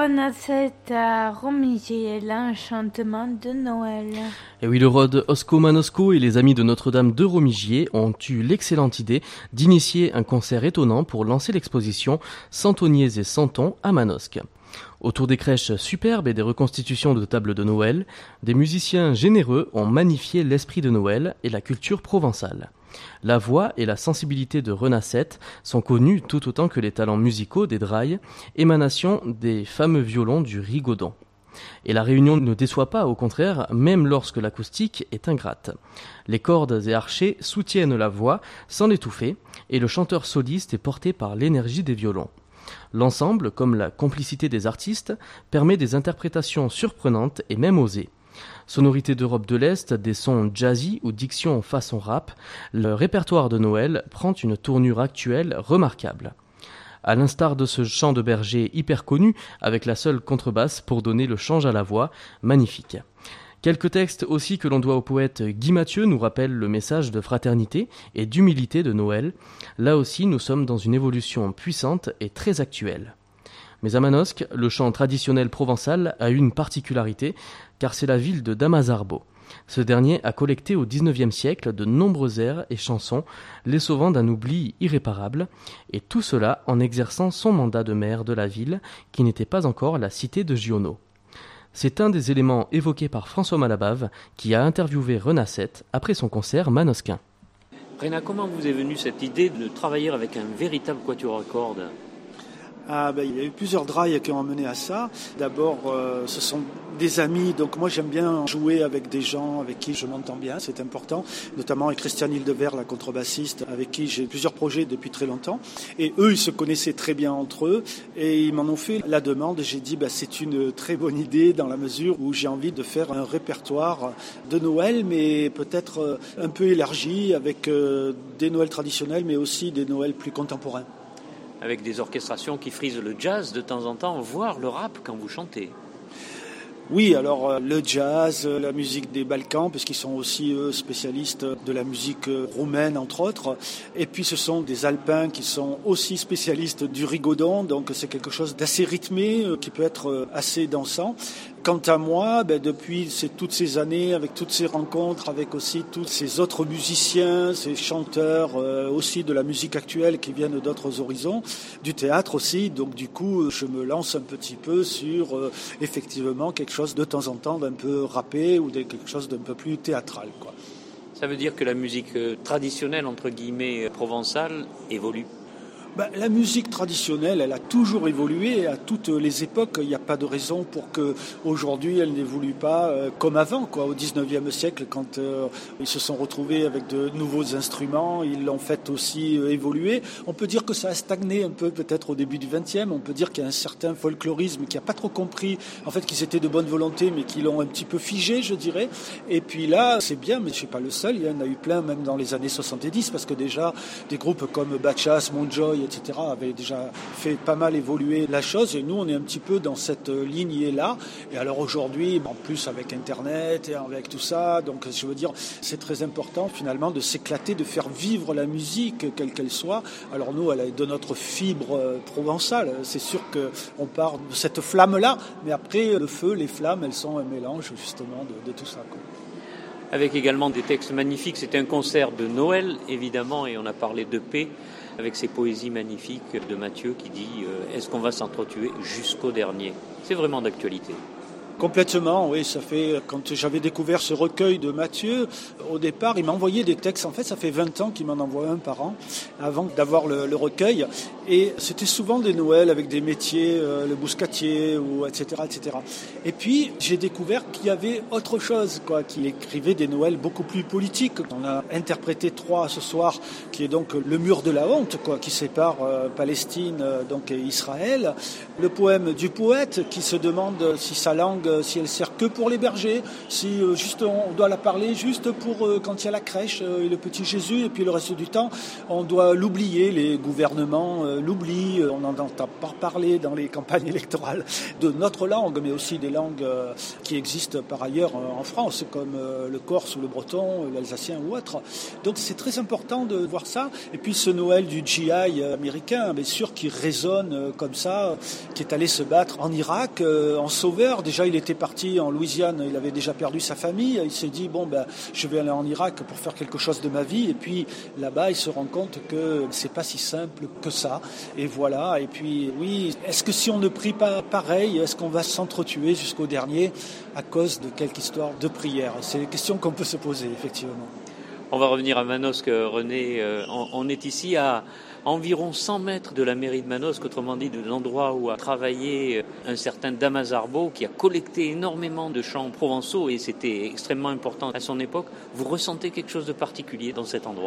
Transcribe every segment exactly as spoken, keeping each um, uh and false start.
Renacette à Romilly, l'enchantement de Noël. Et oui, le Rod Osco Manosco et les Amis de Notre-Dame de Romilly ont eu l'excellente idée d'initier un concert étonnant pour lancer l'exposition Centoniers et Centons à Manosque. Autour des crèches superbes et des reconstitutions de tables de Noël, des musiciens généreux ont magnifié l'esprit de Noël et la culture provençale. La voix et la sensibilité de Renacette sont connues tout autant que les talents musicaux des Drailles, émanation des fameux violons du Rigaudon. Et la réunion ne déçoit pas, au contraire, même lorsque l'acoustique est ingrate. Les cordes et archets soutiennent la voix sans l'étouffer, et le chanteur soliste est porté par l'énergie des violons. L'ensemble, comme la complicité des artistes, permet des interprétations surprenantes et même osées. Sonorité d'Europe de l'Est, des sons jazzy ou diction façon rap, le répertoire de Noël prend une tournure actuelle remarquable. À l'instar de ce chant de berger hyper connu, avec la seule contrebasse pour donner le change à la voix, magnifique. Quelques textes aussi que l'on doit au poète Guy Mathieu nous rappellent le message de fraternité et d'humilité de Noël. Là aussi, nous sommes dans une évolution puissante et très actuelle. Mais à Manosque, le chant traditionnel provençal a une particularité, car c'est la ville de Damazarbo. Ce dernier a collecté au dix-neuvième siècle de nombreux airs et chansons, les sauvant d'un oubli irréparable, et tout cela en exerçant son mandat de maire de la ville, qui n'était pas encore la cité de Giono. C'est un des éléments évoqués par François Malabave, qui a interviewé Renacette après son concert manosquin. Rena, comment vous est venue cette idée de travailler avec un véritable quatuor à cordes ? Ah ben, il y a eu plusieurs drailles qui ont amené à ça. D'abord, euh, ce sont des amis, donc moi j'aime bien jouer avec des gens avec qui je m'entends bien, c'est important, notamment avec Christiane Hildevert, la contrebassiste, avec qui j'ai plusieurs projets depuis très longtemps. Et eux, ils se connaissaient très bien entre eux et ils m'en ont fait la demande. J'ai dit, bah, c'est une très bonne idée dans la mesure où j'ai envie de faire un répertoire de Noël, mais peut-être un peu élargi avec euh, des Noëls traditionnels, mais aussi des Noëls plus contemporains. Avec des orchestrations qui frisent le jazz de temps en temps, voire le rap quand vous chantez. Oui, alors euh, le jazz, euh, la musique des Balkans, puisqu'ils sont aussi eux spécialistes de la musique euh, roumaine entre autres. Et puis ce sont des Alpins qui sont aussi spécialistes du rigaudon, donc c'est quelque chose d'assez rythmé, euh, qui peut être euh, assez dansant. Quant à moi, ben, depuis ces, toutes ces années, avec toutes ces rencontres, avec aussi tous ces autres musiciens, ces chanteurs euh, aussi de la musique actuelle qui viennent d'autres horizons, du théâtre aussi, donc du coup je me lance un petit peu sur euh, effectivement quelque chose de temps en temps d'un peu rappé ou de quelque chose d'un peu plus théâtral, quoi. Ça veut dire que la musique traditionnelle, entre guillemets, provençale, évolue ? Ben, la musique traditionnelle, elle a toujours évolué à toutes les époques. Il n'y a pas de raison pour que aujourd'hui elle n'évolue pas euh, comme avant, quoi. Au dix-neuvième siècle, quand euh, ils se sont retrouvés avec de nouveaux instruments, ils l'ont fait aussi euh, évoluer. On peut dire que ça a stagné un peu peut-être au début du vingtième. On peut dire qu'il y a un certain folklorisme qui n'a pas trop compris, en fait, qu'ils étaient de bonne volonté, mais qui l'ont un petit peu figé, je dirais. Et puis là, c'est bien, mais je ne suis pas le seul. Il y en a eu plein, même dans les années soixante-dix, parce que déjà des groupes comme Bachas, Montjoy, et cetera avaient déjà fait pas mal évoluer la chose, et nous on est un petit peu dans cette lignée-là. Et alors aujourd'hui, en plus avec Internet et avec tout ça, donc je veux dire, c'est très important finalement de s'éclater, de faire vivre la musique, quelle qu'elle soit. Alors nous, elle est de notre fibre provençale, c'est sûr qu'on part de cette flamme-là, mais après le feu, les flammes, elles sont un mélange justement de, de tout ça, quoi. Avec également des textes magnifiques, c'était un concert de Noël évidemment, et on a parlé de paix, avec ces poésies magnifiques de Mathieu qui dit euh, « Est-ce qu'on va s'entretuer jusqu'au dernier ?» C'est vraiment d'actualité. Complètement, oui, ça fait, quand j'avais découvert ce recueil de Mathieu, au départ, il m'a envoyé des textes, en fait, ça fait vingt ans qu'il m'en envoie un par an, avant d'avoir le, le recueil, et c'était souvent des Noëls avec des métiers, euh, le bouscatier, ou et cetera, et cetera. Et puis, j'ai découvert qu'il y avait autre chose, quoi, qu'il écrivait des Noëls beaucoup plus politiques. On a interprété trois ce soir, qui est donc le mur de la honte, quoi, qui sépare euh, Palestine, euh, donc, et Israël. Le poème du poète, qui se demande si sa langue, si elle sert que pour les bergers, si euh, juste on doit la parler juste pour euh, quand il y a la crèche euh, et le petit Jésus, et puis le reste du temps on doit l'oublier, les gouvernements euh, l'oubli, on n'en entend pas parler dans les campagnes électorales de notre langue, mais aussi des langues qui existent par ailleurs en France, comme le corse ou le breton, l'alsacien ou autre. Donc c'est très important de voir ça. Et puis ce Noël du G I américain, bien sûr, qui résonne comme ça, qui est allé se battre en Irak, en sauveur. Déjà, il était parti en Louisiane, il avait déjà perdu sa famille. Il s'est dit, bon, ben, je vais aller en Irak pour faire quelque chose de ma vie. Et puis là-bas, il se rend compte que c'est pas si simple que ça. Et voilà. Et puis, oui, est-ce que si on ne prie pas pareil, est-ce qu'on va s'entretuer jusqu'au dernier à cause de quelque histoire de prière? C'est des questions qu'on peut se poser, effectivement. On va revenir à Manosque, René. On, on est ici à environ cent mètres de la mairie de Manosque, autrement dit de l'endroit où a travaillé un certain Damas Arbaud, qui a collecté énormément de chants provençaux, et c'était extrêmement important à son époque. Vous ressentez quelque chose de particulier dans cet endroit ?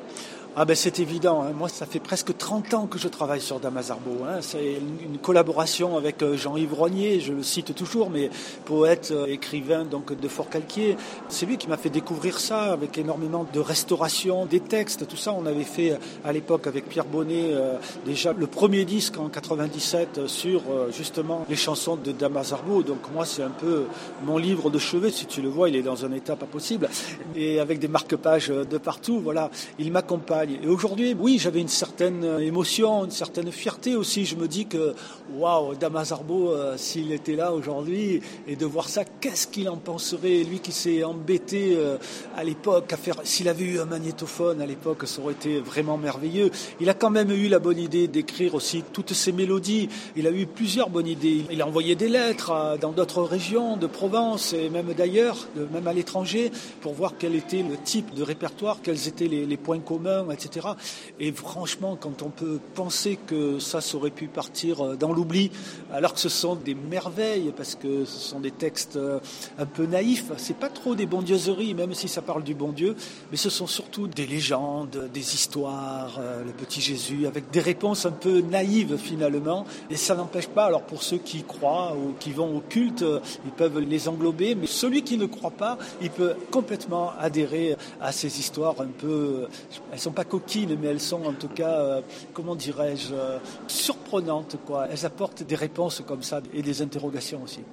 Ah ben c'est évident, hein. Moi ça fait presque trente ans que je travaille sur Damas Arbaud, hein. C'est une, une collaboration avec Jean-Yves Rognier, je le cite toujours, mais poète, écrivain donc de Forcalquier. C'est lui qui m'a fait découvrir ça avec énormément de restauration des textes, tout ça. On avait fait à l'époque avec Pierre Bonnet euh, déjà le premier disque en quatre-vingt-dix-sept sur euh, justement les chansons de Damas Arbaud. Donc moi c'est un peu mon livre de chevet, si tu le vois, il est dans un état pas possible. Et avec des marque-pages de partout, voilà, il m'accompagne. Et aujourd'hui, oui, j'avais une certaine émotion, une certaine fierté aussi. Je me dis que, waouh, Damas Arbaud, euh, s'il était là aujourd'hui, et de voir ça, qu'est-ce qu'il en penserait? Lui qui s'est embêté euh, à l'époque à faire, s'il avait eu un magnétophone à l'époque, ça aurait été vraiment merveilleux. Il a quand même eu la bonne idée d'écrire aussi toutes ces mélodies. Il a eu plusieurs bonnes idées. Il a envoyé des lettres à, dans d'autres régions de Provence et même d'ailleurs, de, même à l'étranger, pour voir quel était le type de répertoire, quels étaient les, les points communs, et cetera. Et franchement, quand on peut penser que ça, ça aurait pu partir dans l'oubli, alors que ce sont des merveilles, parce que ce sont des textes un peu naïfs, c'est pas trop des bondieuseries, même si ça parle du bon Dieu, mais ce sont surtout des légendes, des histoires, euh, le petit Jésus, avec des réponses un peu naïves finalement, et ça n'empêche pas, alors pour ceux qui croient ou qui vont au culte, ils peuvent les englober, mais celui qui ne croit pas, il peut complètement adhérer à ces histoires un peu, elles sont pas coquines, mais elles sont en tout cas, euh, comment dirais-je, euh, surprenantes, quoi. Elles apportent des réponses comme ça et des interrogations aussi.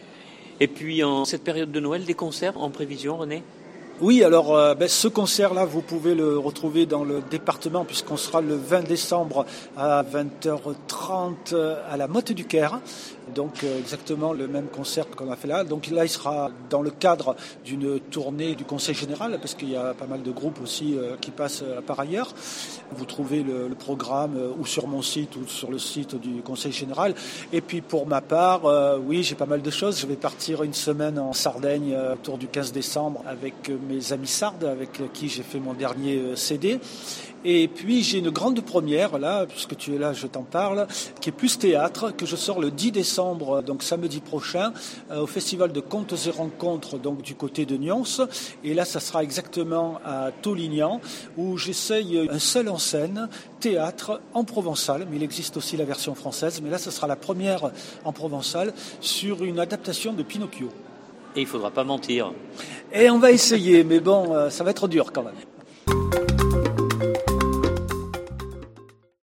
Et puis en cette période de Noël, des concerts en prévision, René ? Oui, alors euh, ben, ce concert-là, vous pouvez le retrouver dans le département, puisqu'on sera le vingt décembre à vingt heures trente à la Motte du Caire. Donc euh, exactement le même concert qu'on a fait là. Donc là, il sera dans le cadre d'une tournée du Conseil général, parce qu'il y a pas mal de groupes aussi euh, qui passent euh, par ailleurs. Vous trouvez le, le programme euh, ou sur mon site ou sur le site du Conseil général. Et puis pour ma part, euh, oui, j'ai pas mal de choses. Je vais partir une semaine en Sardaigne euh, autour du quinze décembre avec euh, mes amis sardes, avec qui j'ai fait mon dernier euh, C D. Et puis j'ai une grande première, là, puisque tu es là, je t'en parle, qui est plus théâtre, que je sors le dix décembre, donc samedi prochain, euh, au Festival de Contes et Rencontres, donc du côté de Nyons. Et là, ça sera exactement à Taulignan, où j'essaye un seul en scène, théâtre en provençal, mais il existe aussi la version française, mais là, ce sera la première en provençal, sur une adaptation de Pinocchio. Et il ne faudra pas mentir. Et on va essayer, mais bon, euh, ça va être dur quand même.